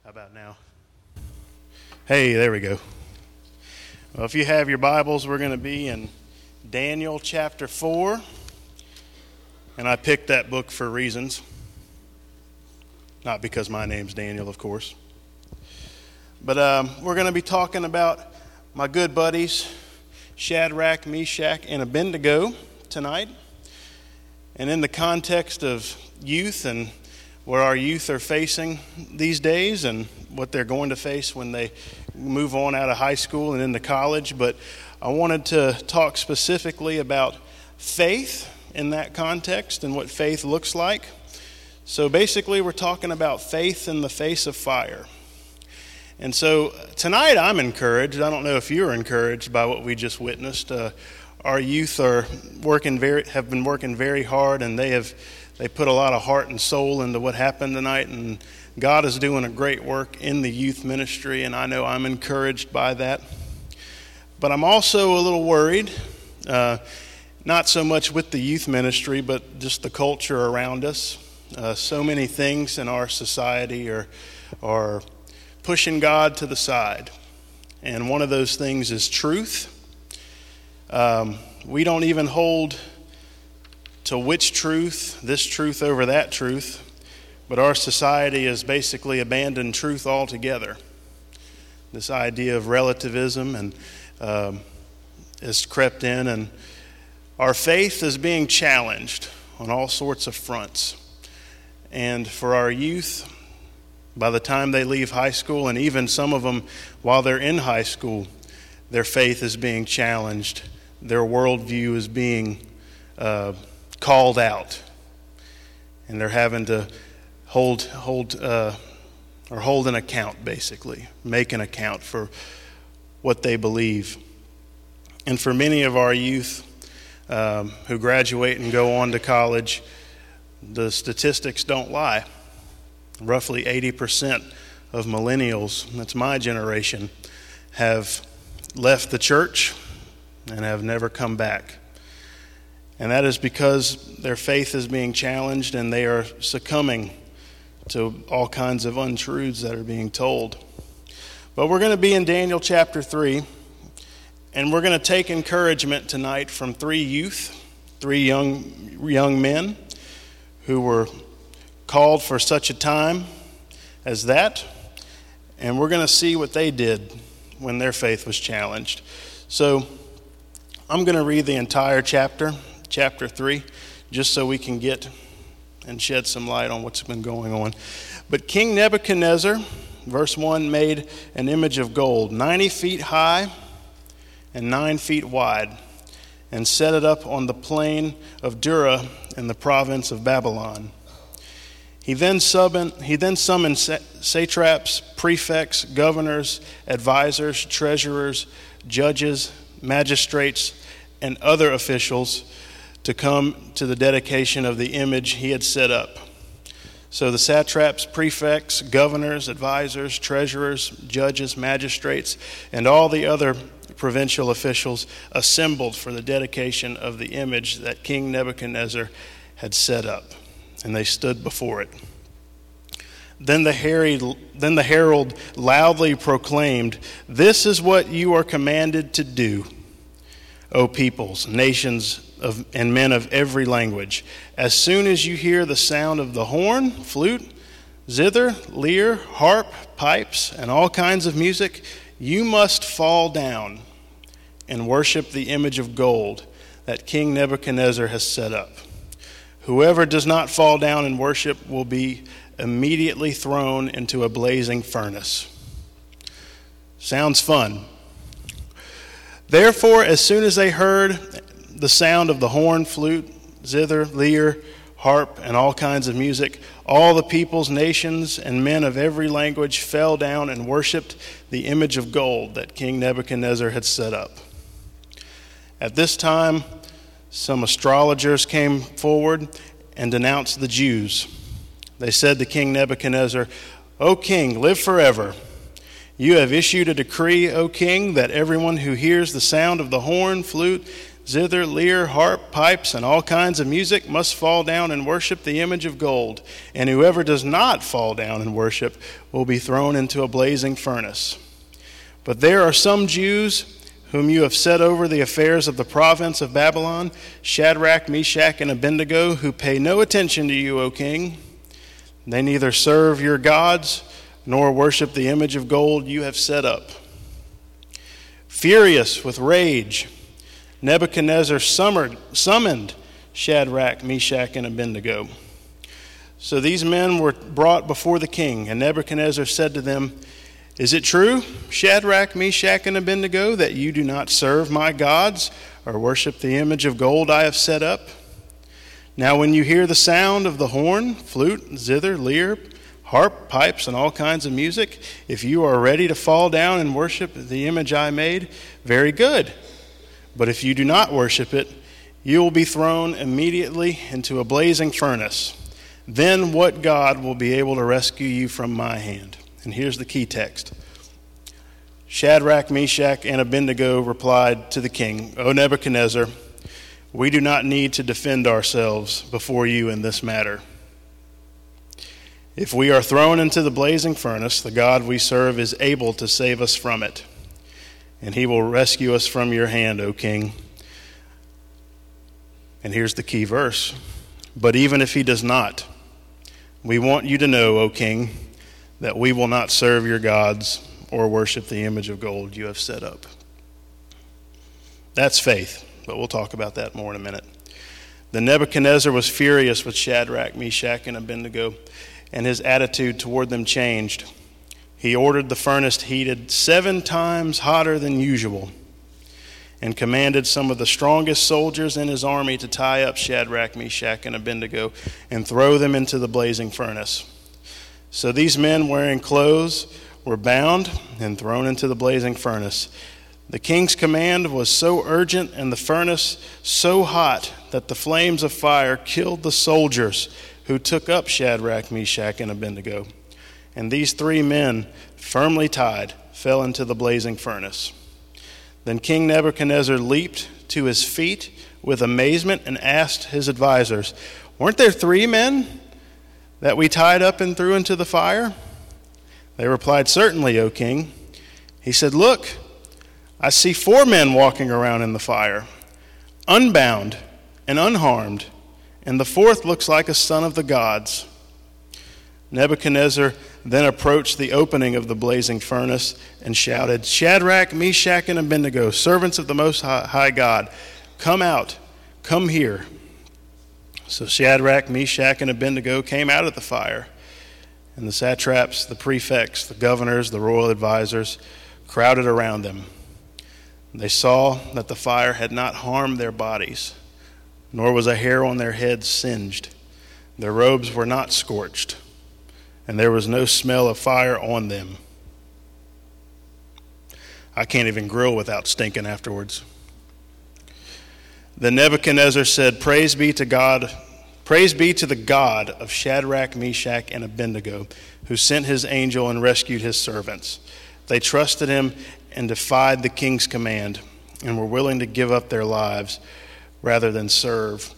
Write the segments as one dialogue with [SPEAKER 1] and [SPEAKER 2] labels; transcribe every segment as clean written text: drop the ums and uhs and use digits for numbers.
[SPEAKER 1] How about now? Hey, there we go. Well, if you have your Bibles, we're going to be in Daniel chapter 4. And I picked that book for reasons. Not because my name's Daniel, of course. But we're going to be talking about my good buddies, Shadrach, Meshach, and Abednego tonight. And in the context of youth and where our youth are facing these days and what they're going to face when they move on out of high school and into college. But I wanted to talk specifically about faith in that context and what faith looks like. So basically we're talking about faith in the face of fire. And so tonight I'm encouraged. I don't know if you're encouraged by what we just witnessed. Our youth have been working very hard, and they put a lot of heart and soul into what happened tonight, and God is doing a great work in the youth ministry, and I know I'm encouraged by that. But I'm also a little worried, not so much with the youth ministry, but just the culture around us. So many things in our society are pushing God to the side, and one of those things is truth. We don't even hold to which truth, this truth over that truth, but our society has basically abandoned truth altogether. This idea of relativism and has crept in, and our faith is being challenged on all sorts of fronts. And for our youth, by the time they leave high school, and even some of them while they're in high school, their faith is being challenged. Their worldview is being called out, and they're having to hold an account, basically, make an account for what they believe. And for many of our youth who graduate and go on to college, the statistics don't lie. Roughly 80% of millennials, that's my generation, have left the church and have never come back. And that is because their faith is being challenged, and they are succumbing to all kinds of untruths that are being told. But we're going to be in Daniel chapter 3, and we're going to take encouragement tonight from three young men who were called for such a time as that, and we're going to see what they did when their faith was challenged. So I'm going to read the entire chapter 3, just so we can get and shed some light on what's been going on. But King Nebuchadnezzar, verse 1, made an image of gold, 90 feet high and 9 feet wide, and set it up on the plain of Dura in the province of Babylon. He then summoned satraps, prefects, governors, advisors, treasurers, judges, magistrates, and other officials to come to the dedication of the image he had set up. So the satraps, prefects, governors, advisors, treasurers, judges, magistrates, and all the other provincial officials assembled for the dedication of the image that King Nebuchadnezzar had set up, and they stood before it. Then the herald loudly proclaimed, "This is what you are commanded to do, O peoples, nations, and men of every language. As soon as you hear the sound of the horn, flute, zither, lyre, harp, pipes, and all kinds of music, you must fall down and worship the image of gold that King Nebuchadnezzar has set up. Whoever does not fall down and worship will be immediately thrown into a blazing furnace." Sounds fun. Therefore, as soon as they heard the sound of the horn, flute, zither, lyre, harp, and all kinds of music, all the peoples, nations, and men of every language fell down and worshipped the image of gold that King Nebuchadnezzar had set up. At this time, some astrologers came forward and denounced the Jews. They said to King Nebuchadnezzar, "O king, live forever. You have issued a decree, O king, that everyone who hears the sound of the horn, flute, zither, lyre, harp, pipes, and all kinds of music must fall down and worship the image of gold. And whoever does not fall down and worship will be thrown into a blazing furnace. But there are some Jews whom you have set over the affairs of the province of Babylon, Shadrach, Meshach, and Abednego, who pay no attention to you, O king. They neither serve your gods nor worship the image of gold you have set up. Furious with rage, Nebuchadnezzar summoned Shadrach, Meshach, and Abednego. So these men were brought before the king, and Nebuchadnezzar said to them, "Is it true, Shadrach, Meshach, and Abednego, that you do not serve my gods or worship the image of gold I have set up? Now when you hear the sound of the horn, flute, zither, lyre, harp, pipes, and all kinds of music, if you are ready to fall down and worship the image I made, very good. But if you do not worship it, you will be thrown immediately into a blazing furnace. Then what God will be able to rescue you from my hand?" And here's the key text. Shadrach, Meshach, and Abednego replied to the king, "O Nebuchadnezzar, we do not need to defend ourselves before you in this matter. If we are thrown into the blazing furnace, the God we serve is able to save us from it, and he will rescue us from your hand, O king." And here's the key verse. "But even if he does not, we want you to know, O king, that we will not serve your gods or worship the image of gold you have set up." That's faith, but we'll talk about that more in a minute. Then Nebuchadnezzar was furious with Shadrach, Meshach, and Abednego, and his attitude toward them changed. He ordered the furnace heated 7 times hotter than usual, and commanded some of the strongest soldiers in his army to tie up Shadrach, Meshach, and Abednego and throw them into the blazing furnace. So these men wearing clothes were bound and thrown into the blazing furnace. The king's command was so urgent and the furnace so hot that the flames of fire killed the soldiers who took up Shadrach, Meshach, and Abednego. And these 3 men, firmly tied, fell into the blazing furnace. Then King Nebuchadnezzar leaped to his feet with amazement and asked his advisors, "Weren't there 3 men that we tied up and threw into the fire?" They replied, "Certainly, O king." He said, "Look, I see 4 men walking around in the fire, unbound and unharmed, and the 4th looks like a son of the gods." Nebuchadnezzar then approached the opening of the blazing furnace and shouted, "Shadrach, Meshach, and Abednego, servants of the Most High God, come out, come here." So Shadrach, Meshach, and Abednego came out of the fire, and the satraps, the prefects, the governors, the royal advisors crowded around them. They saw that the fire had not harmed their bodies, nor was a hair on their heads singed. Their robes were not scorched, and there was no smell of fire on them. I can't even grill without stinking afterwards. Then Nebuchadnezzar said, Praise be to the God of Shadrach, Meshach, and Abednego, who sent his angel and rescued his servants. They trusted him and defied the king's command, and were willing to give up their lives rather than serve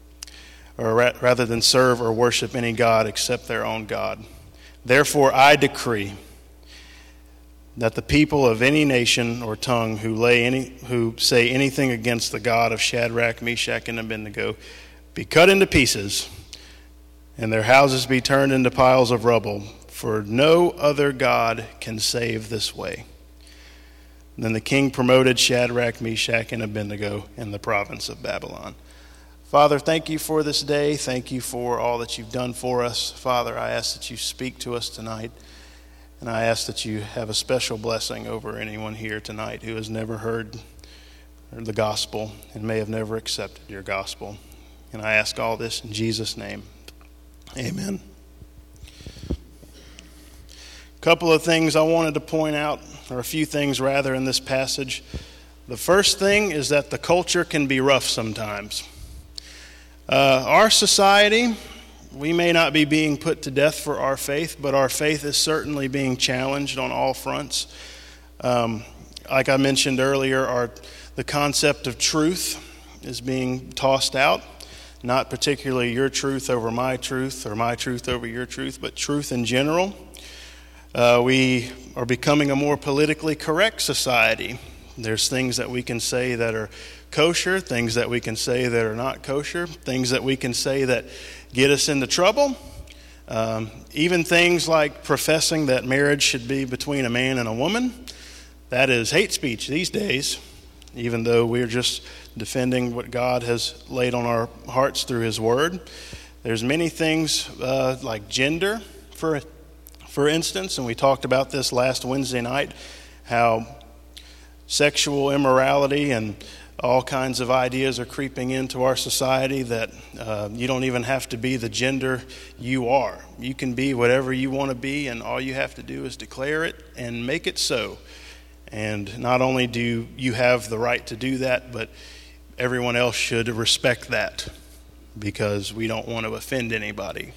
[SPEAKER 1] or worship any god except their own God. Therefore I decree that the people of any nation or tongue who say anything against the God of Shadrach, Meshach, and Abednego be cut into pieces, and their houses be turned into piles of rubble, for no other God can save this way. Then the king promoted Shadrach, Meshach, and Abednego in the province of Babylon. Father, thank you for this day. Thank you for all that you've done for us. Father, I ask that you speak to us tonight. And I ask that you have a special blessing over anyone here tonight who has never heard the gospel and may have never accepted your gospel. And I ask all this in Jesus' name. Amen. A couple of things I wanted to point out, or a few things rather, in this passage. The first thing is that the culture can be rough sometimes. Our society, we may not be being put to death for our faith, but our faith is certainly being challenged on all fronts. Like I mentioned earlier, the concept of truth is being tossed out. Not particularly your truth over my truth or my truth over your truth, but truth in general. We are becoming a more politically correct society. There's things that we can say that are kosher, things that we can say that are not kosher, things that we can say that get us into trouble. Even things like professing that marriage should be between a man and a woman. That is hate speech these days, even though we're just defending what God has laid on our hearts through His Word. There's many things like gender, for instance, and we talked about this last Wednesday night, how sexual immorality and all kinds of ideas are creeping into our society that you don't even have to be the gender you are. You can be whatever you want to be, and all you have to do is declare it and make it so. And not only do you have the right to do that, but everyone else should respect that because we don't want to offend anybody.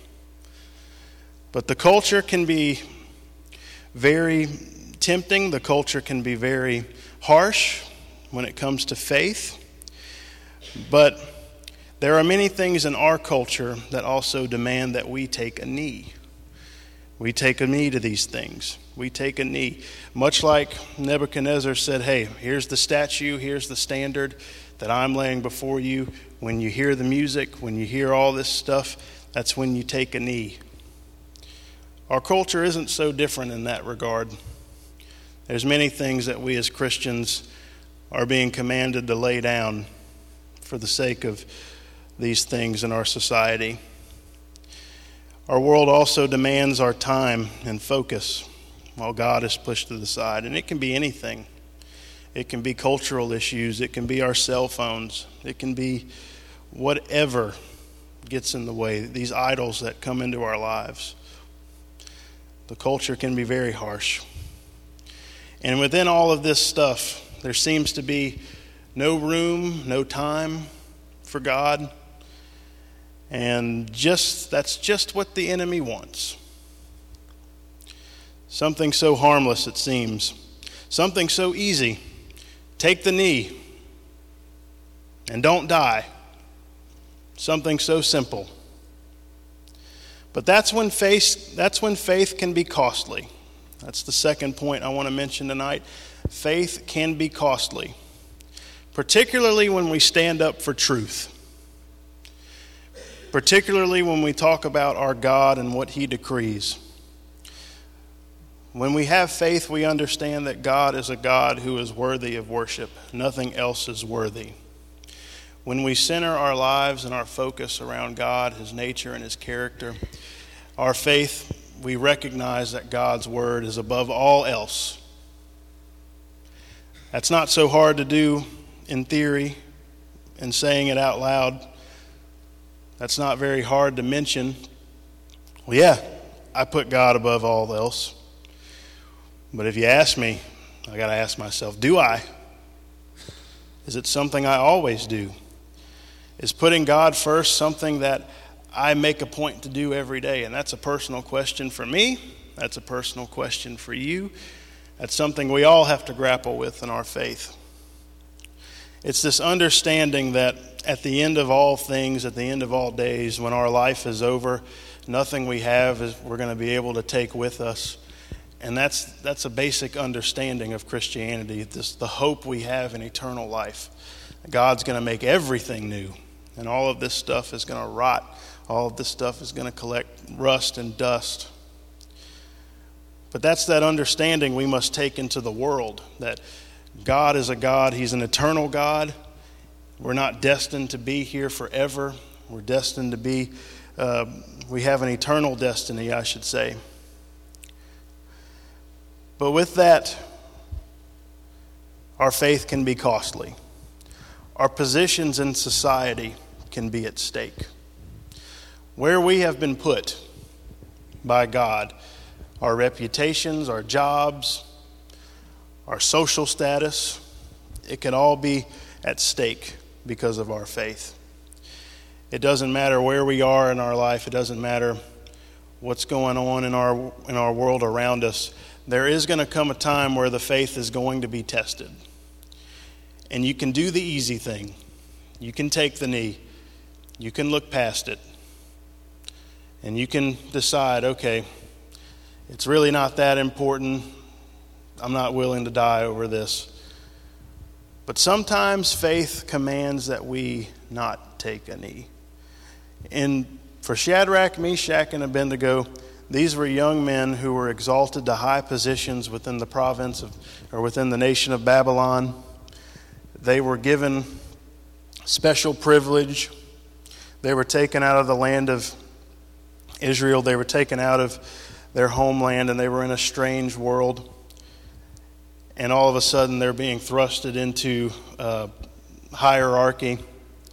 [SPEAKER 1] But the culture can be very tempting. The culture can be very harsh when it comes to faith. But there are many things in our culture that also demand that we take a knee. We take a knee to these things. We take a knee. Much like Nebuchadnezzar said, hey, here's the statue, here's the standard that I'm laying before you. When you hear the music, when you hear all this stuff, that's when you take a knee. Our culture isn't so different in that regard. There's many things that we as Christians are being commanded to lay down for the sake of these things in our society. Our world also demands our time and focus while God is pushed to the side. And it can be anything. It can be cultural issues. It can be our cell phones. It can be whatever gets in the way, these idols that come into our lives. The culture can be very harsh. And within all of this stuff, there seems to be no room, no time for God. And that's just what the enemy wants. Something so harmless, it seems. Something so easy. Take the knee and don't die. Something so simple. But that's when faith can be costly. That's the second point I want to mention tonight. Faith can be costly, particularly when we stand up for truth. Particularly when we talk about our God and what He decrees. When we have faith, we understand that God is a God who is worthy of worship. Nothing else is worthy. When we center our lives and our focus around God, His nature, and His character, our faith, we recognize that God's word is above all else. That's not so hard to do in theory and saying it out loud. That's not very hard to mention. Well, yeah, I put God above all else. But if you ask me, I got to ask myself, do I? Is it something I always do? Is putting God first something that I make a point to do every day? And that's a personal question for me. That's a personal question for you. That's something we all have to grapple with in our faith. It's this understanding that at the end of all things, at the end of all days, when our life is over, nothing we have is we're going to be able to take with us. And that's a basic understanding of Christianity, the hope we have in eternal life. God's going to make everything new, and all of this stuff is going to rot. All of this stuff is going to collect rust and dust. But that's that understanding we must take into the world, that God is a God, He's an eternal God. We're not destined to be here forever. We're destined to be, we have an eternal destiny, I should say. But with that, our faith can be costly. Our positions in society can be at stake. Where we have been put by God, our reputations, our jobs, our social status, it can all be at stake because of our faith. It doesn't matter where we are in our life. It doesn't matter what's going on in our world around us. There is going to come a time where the faith is going to be tested. And you can do the easy thing. You can take the knee. You can look past it. And you can decide, okay, it's really not that important. I'm not willing to die over this. But sometimes faith commands that we not take a knee. And for Shadrach, Meshach, and Abednego, these were young men who were exalted to high positions within the province or within the nation of Babylon. They were given special privilege. They were taken out of the land of Israel. They were taken out of their homeland, and they were in a strange world. And all of a sudden, they're being thrusted into hierarchy.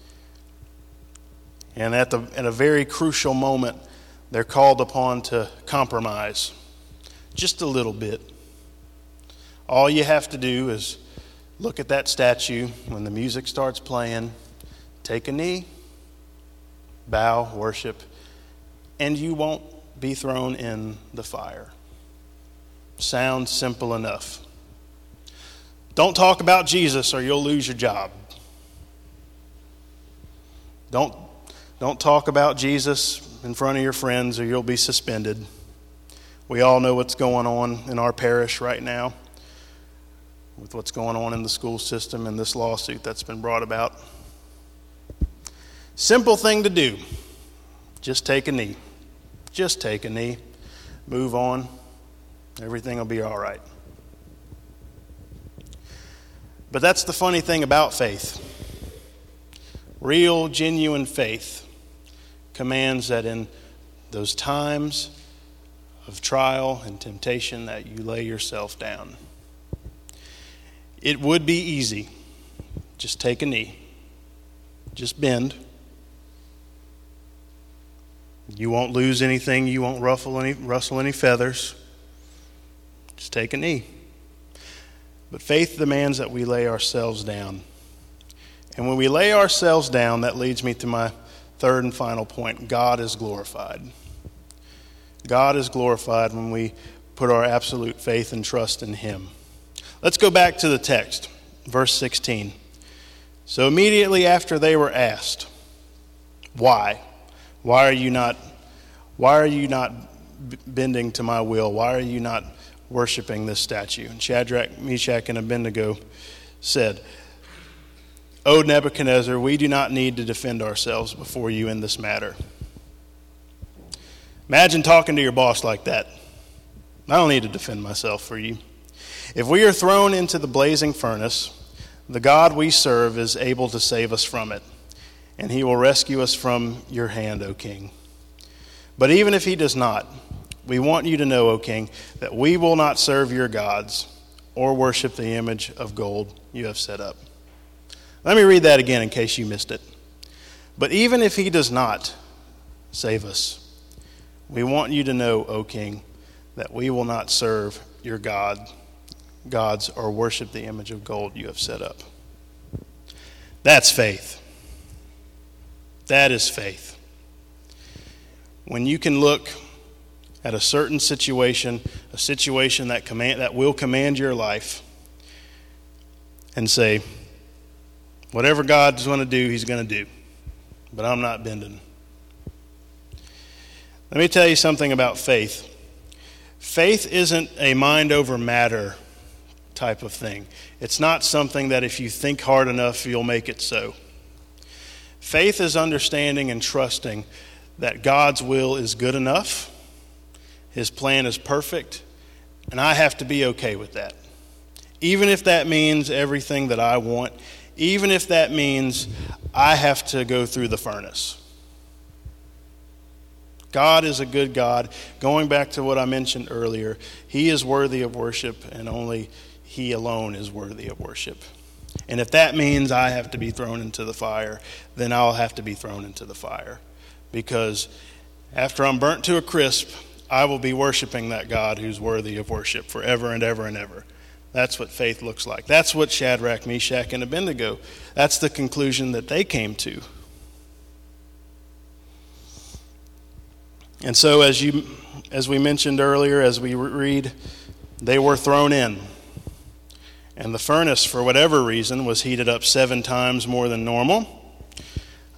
[SPEAKER 1] And at a very crucial moment, they're called upon to compromise just a little bit. All you have to do is look at that statue when the music starts playing, take a knee, bow, worship, and you won't be thrown in the fire. Sounds simple enough. Don't talk about Jesus or you'll lose your job. Don't talk about Jesus in front of your friends or you'll be suspended. We all know what's going on in our parish right now with what's going on in the school system and this lawsuit that's been brought about. Simple thing to do. Just take a knee. Just take a knee. Move on. Everything will be all right. But that's the funny thing about faith. Real, genuine faith commands that in those times of trial and temptation that you lay yourself down. It would be easy. Just take a knee. Just bend. You won't lose anything. You won't rustle any feathers. Just take a knee. But faith demands that we lay ourselves down. And when we lay ourselves down, that leads me to my third and final point. God is glorified. God is glorified when we put our absolute faith and trust in Him. Let's go back to the text, verse 16. So immediately after they were asked, why? Why are you not bending to my will? Why are you not worshiping this statue? And Shadrach, Meshach, and Abednego said, O Nebuchadnezzar, we do not need to defend ourselves before you in this matter. Imagine talking to your boss like that. I don't need to defend myself for you. If we are thrown into the blazing furnace, the God we serve is able to save us from it, and He will rescue us from your hand, O king. But even if He does not, we want you to know, O king, that we will not serve your gods or worship the image of gold you have set up. Let me read that again in case you missed it. But even if He does not save us, we want you to know, O king, that we will not serve your gods or worship the image of gold you have set up. That's faith. That is faith. When you can look at a certain situation, a situation that will command your life, and say, whatever God's going to do, He's going to do. But I'm not bending. Let me tell you something about faith. Faith isn't a mind over matter type of thing. It's not something that if you think hard enough, you'll make it so. Faith is understanding and trusting that God's will is good enough, His plan is perfect, and I have to be okay with that. Even if that means everything that I want, even if that means I have to go through the furnace. God is a good God. Going back to what I mentioned earlier, He is worthy of worship, and only He alone is worthy of worship. And if that means I have to be thrown into the fire, then I'll have to be thrown into the fire. Because after I'm burnt to a crisp, I will be worshiping that God who's worthy of worship forever and ever and ever. That's what faith looks like. That's what Shadrach, Meshach, and Abednego, that's the conclusion that they came to. And so as we mentioned earlier, as we read, they were thrown in. And the furnace, for whatever reason, was heated up 7 times more than normal.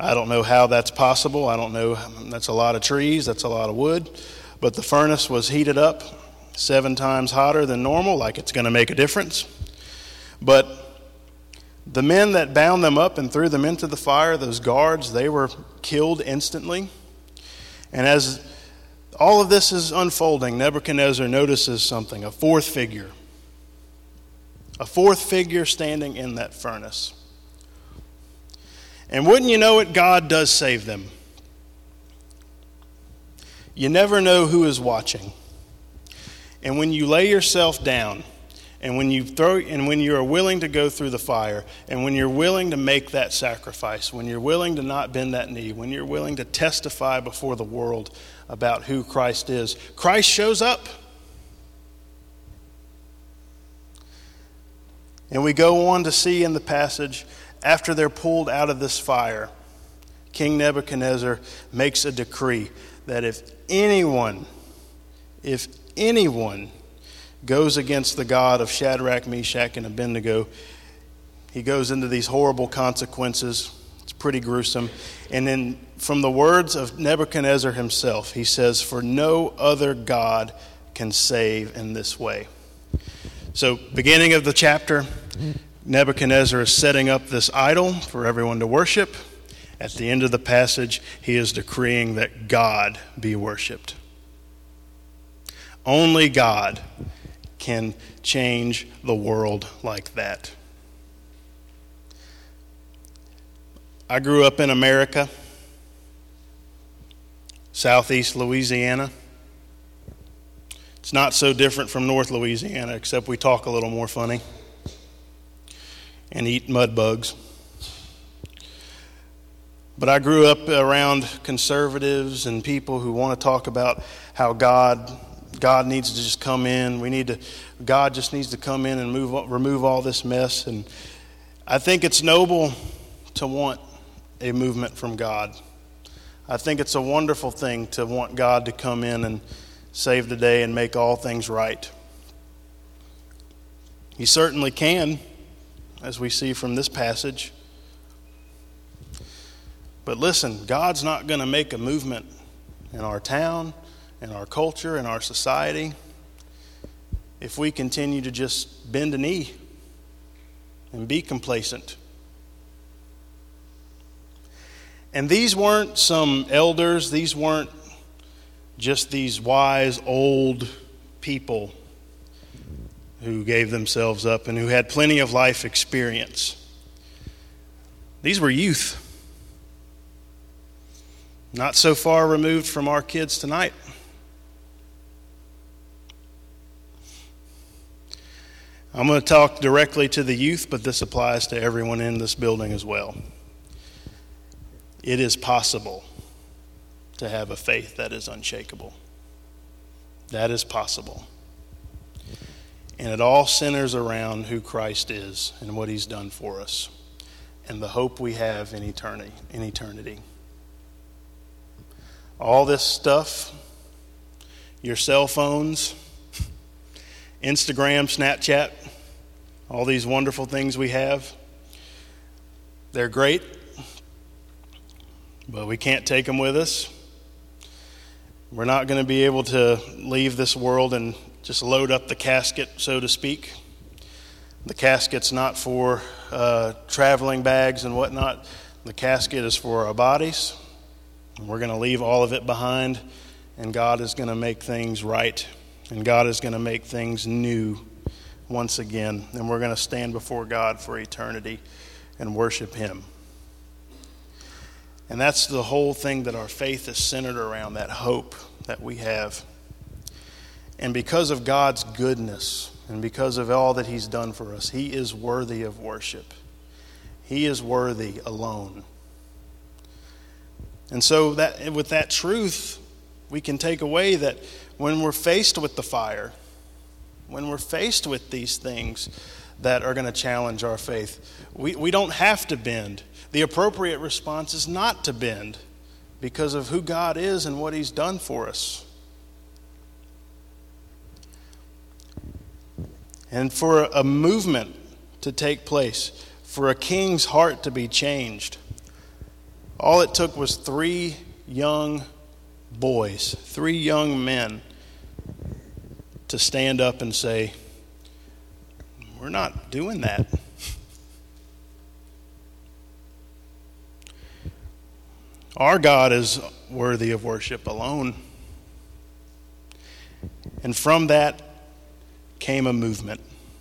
[SPEAKER 1] I don't know how that's possible. I don't know. That's a lot of trees. That's a lot of wood. But the furnace was heated up 7 times hotter than normal, like it's going to make a difference. But the men that bound them up and threw them into the fire, those guards, they were killed instantly. And as all of this is unfolding, Nebuchadnezzar notices something, a fourth figure. A fourth figure standing in that furnace. And wouldn't you know it, God does save them. You never know who is watching. And when you lay yourself down, and when you are willing to go through the fire, and when you're willing to make that sacrifice, when you're willing to not bend that knee, when you're willing to testify before the world about who Christ is, Christ shows up. And we go on to see in the passage, after they're pulled out of this fire, King Nebuchadnezzar makes a decree that if anyone goes against the God of Shadrach, Meshach, and Abednego, he goes into these horrible consequences. It's pretty gruesome. And then from the words of Nebuchadnezzar himself, he says, "For no other God can save in this way." So, beginning of the chapter, Nebuchadnezzar is setting up this idol for everyone to worship. At the end of the passage, he is decreeing that God be worshiped. Only God can change the world like that. I grew up in America, southeast Louisiana. It's not so different from North Louisiana, except we talk a little more funny and eat mud bugs. But I grew up around conservatives and people who want to talk about how God needs to just come in. God just needs to come in and remove all this mess. And I think it's noble to want a movement from God. I think it's a wonderful thing to want God to come in and save the day and make all things right. He certainly can, as we see from this passage. But listen, God's not going to make a movement in our town, in our culture, in our society, if we continue to just bend a knee and be complacent. And these weren't some elders, these weren't just these wise old people who gave themselves up and who had plenty of life experience. These were youth. Not so far removed from our kids tonight. I'm going to talk directly to the youth, but this applies to everyone in this building as well. It is possible to have a faith that is unshakable. That is possible. And it all centers around who Christ is and what he's done for us and the hope we have in eternity. All this stuff, your cell phones, Instagram, Snapchat, all these wonderful things we have, they're great, but we can't take them with us. We're not going to be able to leave this world and just load up the casket, so to speak. The casket's not for traveling bags and whatnot. The casket is for our bodies. We're going to leave all of it behind, and God is going to make things right, and God is going to make things new once again, and we're going to stand before God for eternity and worship him. And that's the whole thing that our faith is centered around, that hope that we have. And because of God's goodness and because of all that he's done for us, he is worthy of worship. He is worthy alone. And so that with that truth, we can take away that when we're faced with the fire, when we're faced with these things that are going to challenge our faith, we don't have to bend. The appropriate response is not to bend because of who God is and what he's done for us. And for a movement to take place, for a king's heart to be changed, All it took was 3 young boys, 3 young men, to stand up and say, we're not doing that. Our God is worthy of worship alone. And from that came a movement.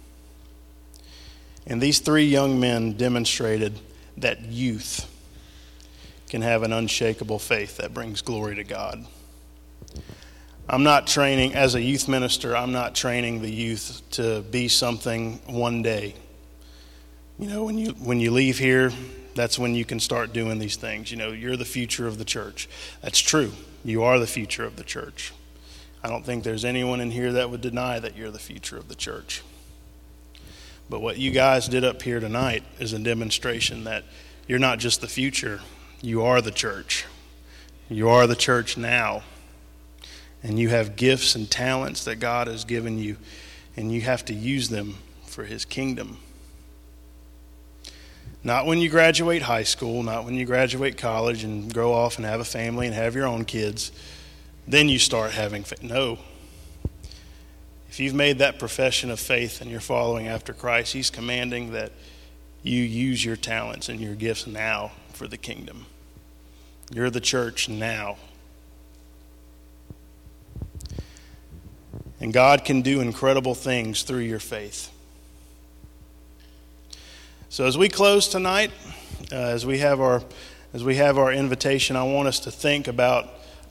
[SPEAKER 1] And these 3 young men demonstrated that youth can have an unshakable faith that brings glory to God. I'm not training, as a youth minister, I'm not training the youth to be something one day. You know, when you leave here, that's when you can start doing these things. You know, you're the future of the church. That's true. You are the future of the church. I don't think there's anyone in here that would deny that you're the future of the church. But what you guys did up here tonight is a demonstration that you're not just the future, you are the church. You are the church now. And you have gifts and talents that God has given you, and you have to use them for His kingdom. Not when you graduate high school, not when you graduate college and go off and have a family and have your own kids. Then you start having faith. No. If you've made that profession of faith and you're following after Christ, He's commanding that you use your talents and your gifts now for the kingdom. You're the church now. And God can do incredible things through your faith. So as we close tonight, as we have our invitation, I want us to think about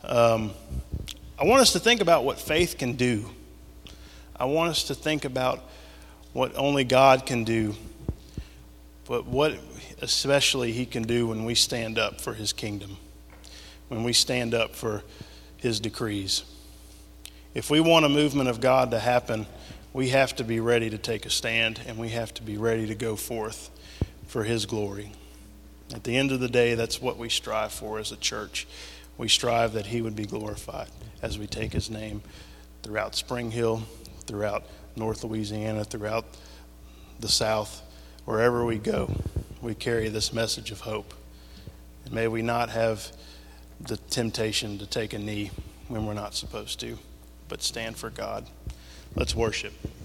[SPEAKER 1] what faith can do. I want us to think about what only God can do, but what especially He can do when we stand up for His kingdom, when we stand up for His decrees. If we want a movement of God to happen, we have to be ready to take a stand, and we have to be ready to go forth for His glory. At the end of the day, that's what we strive for as a church. We strive that He would be glorified as we take His name throughout Spring Hill, throughout North Louisiana, throughout the South. Wherever we go, we carry this message of hope. And may we not have the temptation to take a knee when we're not supposed to, but stand for God. Let's worship.